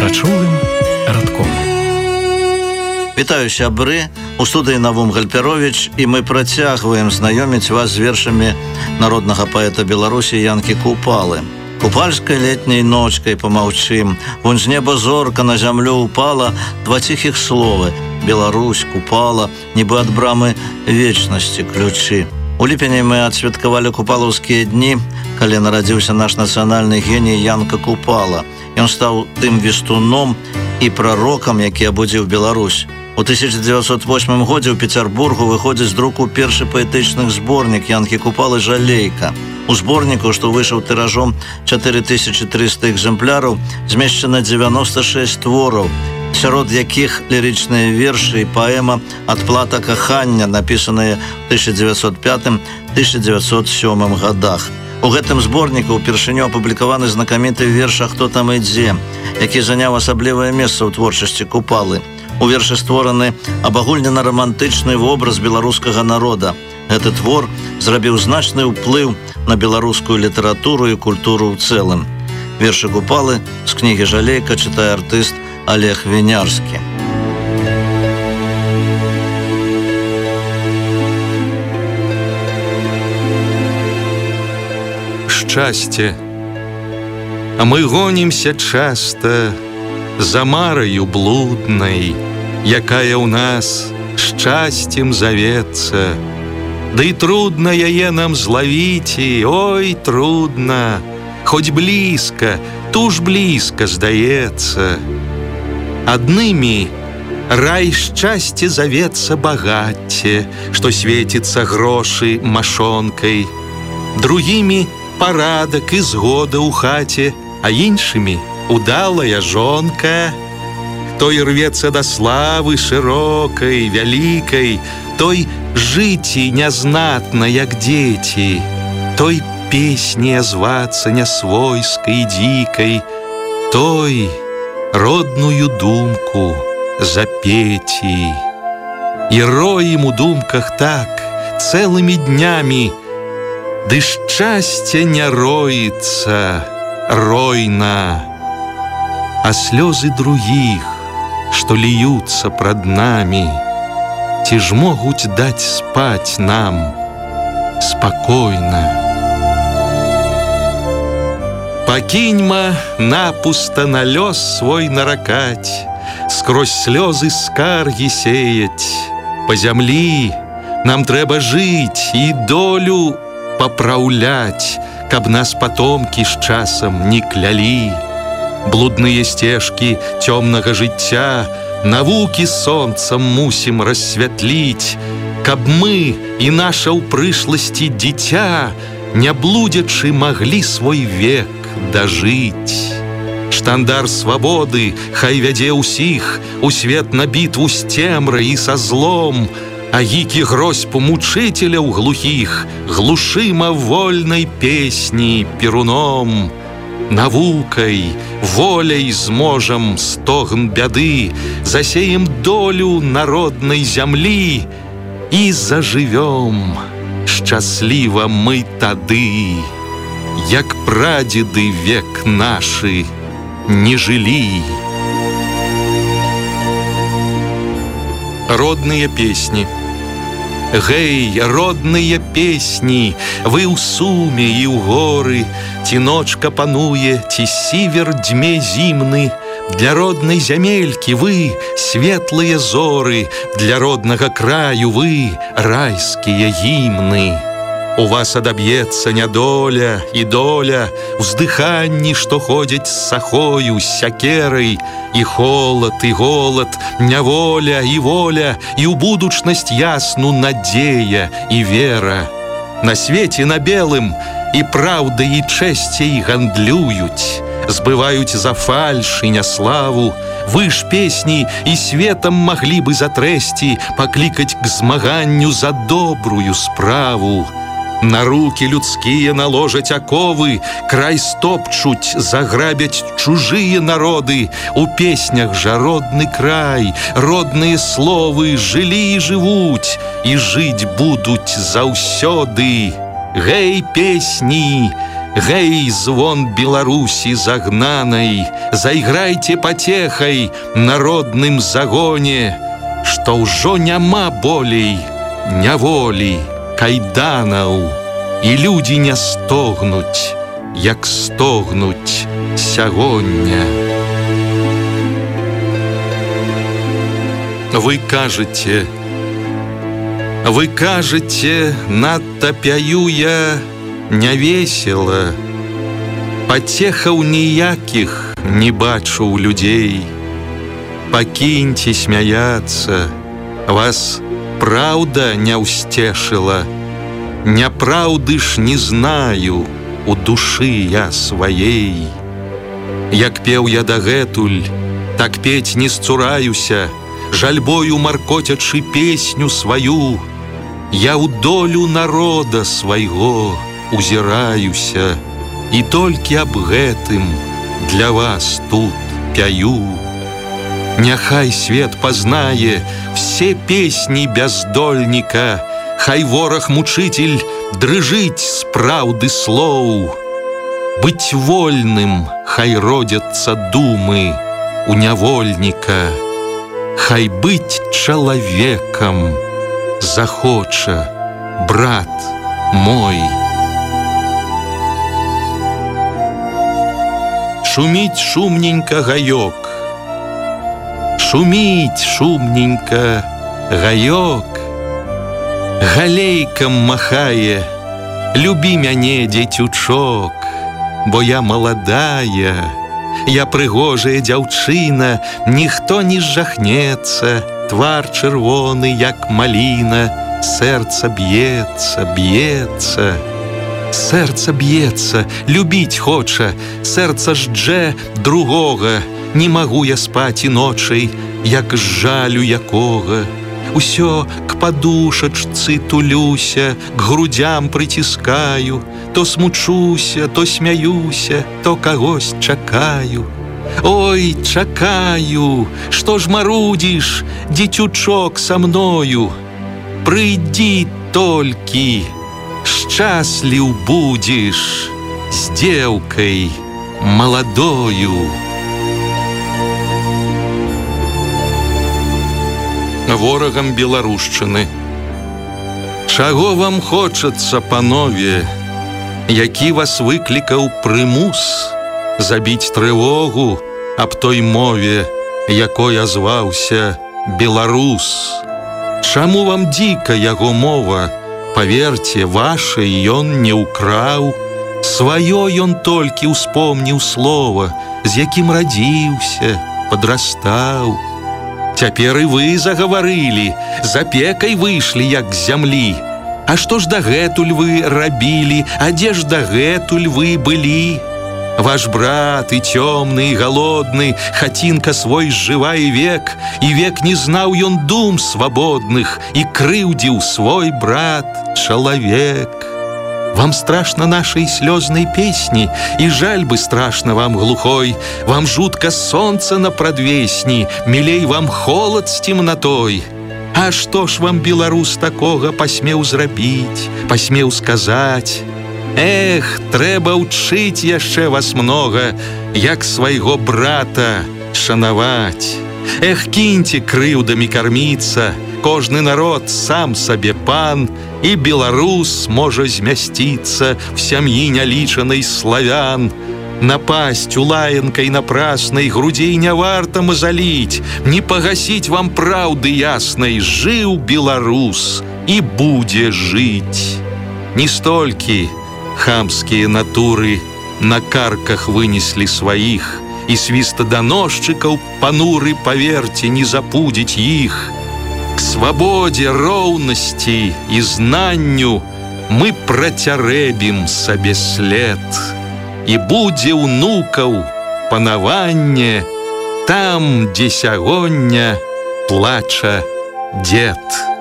прачулым радком. Вітаю, сябры! У студыі Навум Гальперович, і мы працягваем знаёміць вас з вершамі народнага паэта Беларусі Янкі Купалы. Купальскай летняй ночкай помаўчым, вунь з неба зорка на зямлю упала, два ціхіх словы: Беларусь, Купала, нібы ад брамы вечнасці ключы. У ліпені мы адсвяткавалі купалаўскія дні, калі нарадзіўся наш нацыянальны геній Янка Купала. Ён стаў тым вестуном і прарокам, які абудзіў Беларусь. У 1908 годзе ў Пецярбургу выходзіць з друку першы паэтычны зборнік Янкі Купалы «Жалейка». У зборніку, што выйшаў тыражом 4300 экземпляраў, змешчана 96 твораў, сярод якіх лірычныя вершы і паэма «Адплата кахання», напісаныя ў 1905-1907 годах. У гэтым зборніку ўпершыню апублікаваны знакаміты верш «А хто там ідзе», які заняў асаблівае месца ў творчасці Купалы. У вершы створаны абагульнена-рамантычны вобраз беларускага народа. Гэты твор зрабіў значны ўплыў на беларускую літаратуру і культуру ў цэлым. Вершы Купалы з кнігі «Жалейка» чытае артыст Олег Вінярскі. Счастье, а мы гонимся часто за марою блудной, якая у нас счастьем зовется. Да и трудно яе нам зловить, ой, трудно, хоть близко, туж близко сдается. Одними рай счастья зовется богатье, что светится гроши мошонкой, другими парадок и згода у хате, а іншими удалая жонка. Той рвется до славы широкой, великой, той жити незнатно, як дети, той песни зваться несвойской, дикой, той родную думку запети. И роем у думках так целыми днями, да счастье не роится ройно, а слезы других, что льются пред нами, те ж могут дать спать нам спокойно. Покиньма напусто на лёс свой наракать, скрозь слезы скарги сеять. По земли нам треба жить и долю поправлять, каб нас потомки с часом не кляли. Блудные стежки темного життя навуки солнцем мусим рассвятлить, каб мы и наша у прышлости дитя, не блудячи, могли свой век дожить. Штандар свободы хай вядзе усіх у свет на битву с темрой и со злом, а гікі грозьбу мучителяў глухих глушима вольной песней перуном. Навукой, волей зможем стогн бяды, засеем долю народной земли и заживем счастливо мы тады, як прадеды век наши не жили. Родные песни. Гэй, родные песни, вы ў суме і ў горы, ці ночка пануе, ці сівер дзьме зімны. Для родной зямелькі вы светлые зоры, для роднага краю вы райскія гімны. У вас адаб'ецца нядоля і доля, уздыханні, што ходзяць з сахою, з сякерай, і холад, і голад, няволя і воля, і ў будучнасць ясну надзея і вера. На свеце на белым і праўдай і чэсцей гандлююць, збываюць за фальш і няславу. Вы ж песні і светам маглі бы затрэсці, паклікаць к змаганню за добрую справу. На руки людские наложаць оковы, край стопчуть, заграбяць чужие народы. У песнях жа родны край, родные словы жылі і жывуць, і жыць будуць заўсёды. Гэй, песні, Гэй, звон Беларусі загнанай, зайграйце патехай народным загоне, што ўжо няма болей няволі, кайданаў, і людзі не стогнуць, як стогнуць сягоння. Вы кажаце, надта пяю я нявесела, пацехаў ніякіх не бачу ў людзей. Пакіньце смяяцца, вас праўда не ўсцешыла, няпраўды ж не знаю у душы я сваей. Як пеў я дагэтуль, так пець не сцураюся, жальбою маркоцячы песню сваю, я ў долю народа свайго узіраюся, і толькі аб гэтым для вас тут пяю. Няхай свет пазнае все песні бяздольніка, хай вораг-мучитель дрыжыць з праўды слоў. Быць вольным хай родзяцца думы у нявольніка, хай быць чалавекам захоча брат мой. Шуміць шумненька гаёк, шуміць шумненька гаёк, галейкам махае, любі мяне, дзецючок, бо я маладая, я прыгожая дзяўчына, ніхто не жахнецца, твар чырвоны, як маліна, сэрца б'ецца, б'ецца. Сэрца б'ецца, любіць хоча, сэрца ждзе другога, не магу я спаць і ночай, як з жалю якога. Усё к падушачцы тулюся, к грудзям прыціскаю, то смучуся, то смяюся, то кагось чакаю. Ой, чакаю, што ж марудзіш, дзецючок, са мною? Прыйдзі толькі, шчасліў будзеш з дзеўкай маладою. Ворагам беларушчыны. Чаго вам хочацца, панове, які вас выклікаў прымус забіць трывогу аб той мове, якой азваўся беларус? Чаму вам дзіка яго мова? Паверце, вашай ён не ўкраў, сваё ён толькі ўспомніў слова, з якім радзіўся, падрастаў. Цяпер і вы загаварылі, з апекай выйшлі, як з зямлі. А што ж дагэтуль вы рабілі, а дзе ж дагэтуль вы былі? Ваш брат і цёмны, і галодны, хацінка свой зжывае век, і век не знаў ён дум свабодных, і крыўдзіў свой брат чалавек. Вам страшно нашей слёзной песни, и жальбы страшно вам глухой, вам жутко солнце на прадвесні, милей вам холод с темнотой. А што ж вам беларус такога пасмеў зрабіць, пасмеў сказаць? Эх, трэба ўчыць яшчэ вас много, як свайго брата шанаваць. Эх, кіньце крыўдамі карміцца, кожны народ сам сабе пан, і беларус можа змясціцца в сям'і нялічанай славян. Напасть улаянкай напраснай грудзей не варта мазаліць, не пагасіць вам праўды яснай, жыў беларус і будзе жыць. Не столькі хамскія натуры на карках вынеслі сваіх, і свістаданосчыкаў пануры, паверце, не запудзіць іх. К свабодзе, роўнасці і знанню мы працярэбім сабе след, і будзе ўнукаў панаванне там, дзе сягоння плача дзед.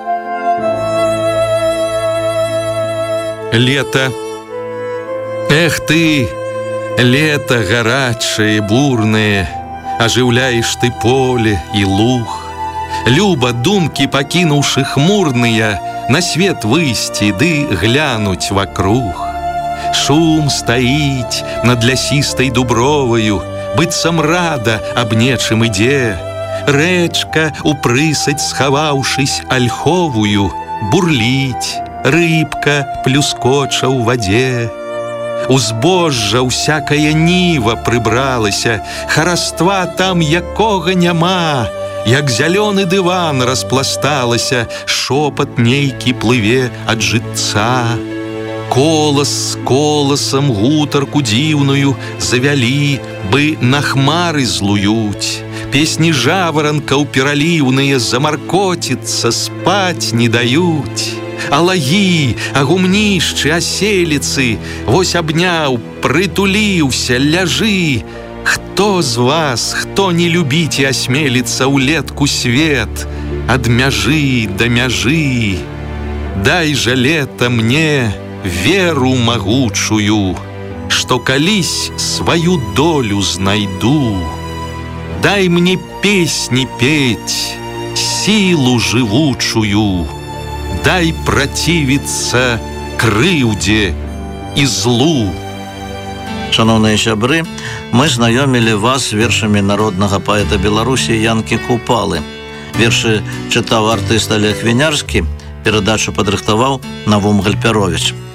Лето. Эх ты, лето гарачае, бурнае, ажыўляеш ты поле і луг. Люба, думкі пакінуўшы хмурныя, на свет выйсці ды глянуць вакруг. Шум стаіць над лясістай дуброваю, быццам рада аб нечым ідзе. Рэчка, упрысаць схаваўшись альховую, бурліць, рыбка плюскоча ў вадзе. Узбожжа ўсякая ніва прыбралася, хараства там якога няма. Як зялёны дыван распласталася, шопат нейкі плыве ад жытца. Колас з коласам гутарку дзіўную завялі, бы на хмары злуюць. Песні жаваранкаў пераліўныя замаркоціцца, спаць не даюць. А лагі, а гумнішчы, аселіцы, вось абняў, прытуліўся, ляжы. Хто з вас, хто не любіць і асмеліцца ўлетку свет ад мяжы да мяжы? Дай жа лета мне веру магучую, што калісь сваю долю знайду. Дай мне песні петь, сілу жывучую, дай працівіцца крыўдзе і злу. Шановныя сябры, мы знаёмілі вас з вершамі народнага паэта Беларусі Янкі Купалы. Вершы чытаў артыст Олег Вінярскі, перадачу падрыхтаваў Навум Гальперович.